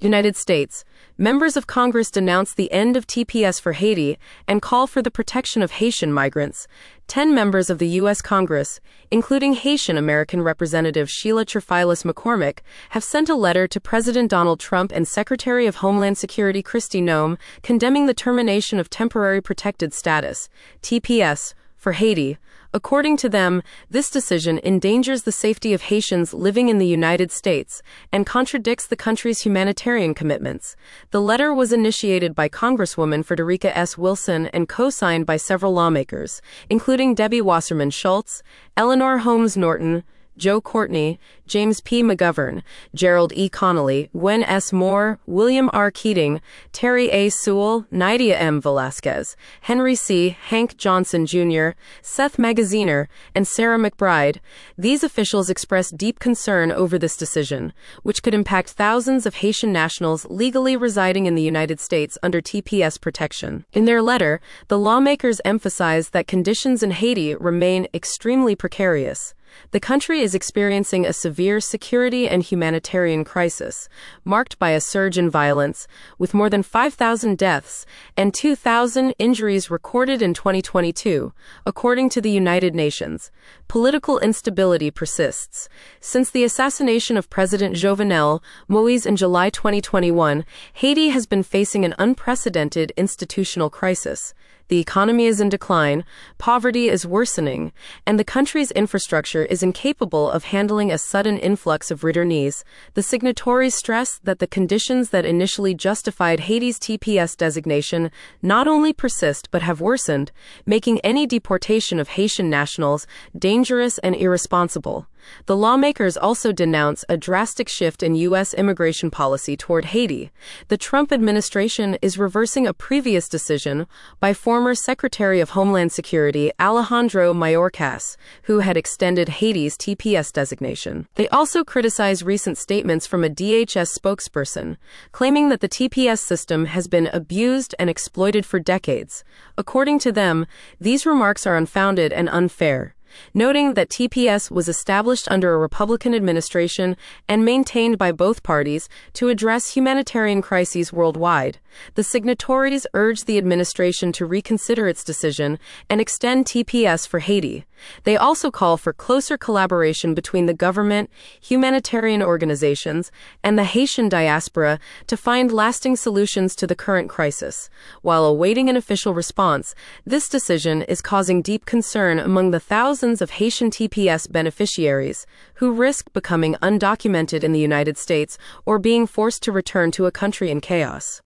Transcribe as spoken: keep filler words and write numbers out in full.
United States. Members of Congress denounce the end of T P S for Haiti and call for the protection of Haitian migrants. Ten members of the U S Congress, including Haitian-American Representative Sheila Terfilas McCormick, have sent a letter to President Donald Trump and Secretary of Homeland Security Kristi Noem condemning the termination of Temporary Protected Status, T P S, for Haiti. According to them, this decision endangers the safety of Haitians living in the United States and contradicts the country's humanitarian commitments. The letter was initiated by Congresswoman Frederica S. Wilson and co-signed by several lawmakers, including Debbie Wasserman Schultz, Eleanor Holmes Norton, Joe Courtney, James P. McGovern, Gerald E. Connolly, Gwen S. Moore, William R. Keating, Terry A. Sewell, Nydia M. Velasquez, Henry C. Hank Johnson Junior, Seth Magaziner, and Sarah McBride. These officials expressed deep concern over this decision, which could impact thousands of Haitian nationals legally residing in the United States under T P S protection. In their letter, the lawmakers emphasized that conditions in Haiti remain extremely precarious. The country is experiencing a severe security and humanitarian crisis, marked by a surge in violence, with more than five thousand deaths and two thousand injuries recorded in twenty twenty-two, according to the United Nations. Political instability persists. Since the assassination of President Jovenel Moïse in July twenty twenty-one, Haiti has been facing an unprecedented institutional crisis. The economy is in decline, poverty is worsening, and the country's infrastructure is incapable of handling a sudden influx of returnees. The signatories stress that the conditions that initially justified Haiti's T P S designation not only persist but have worsened, making any deportation of Haitian nationals dangerous and irresponsible. The lawmakers also denounce a drastic shift in U S immigration policy toward Haiti. The Trump administration is reversing a previous decision by former Secretary of Homeland Security Alejandro Mayorkas, who had extended Haiti's T P S designation. They also criticize recent statements from a D H S spokesperson, claiming that the T P S system has been abused and exploited for decades. According to them, these remarks are unfounded and unfair, noting that T P S was established under a Republican administration and maintained by both parties to address humanitarian crises worldwide. The signatories urged the administration to reconsider its decision and extend T P S for Haiti. They also call for closer collaboration between the government, humanitarian organizations, and the Haitian diaspora to find lasting solutions to the current crisis. While awaiting an official response, this decision is causing deep concern among the thousands of Haitian T P S beneficiaries who risk becoming undocumented in the United States or being forced to return to a country in chaos.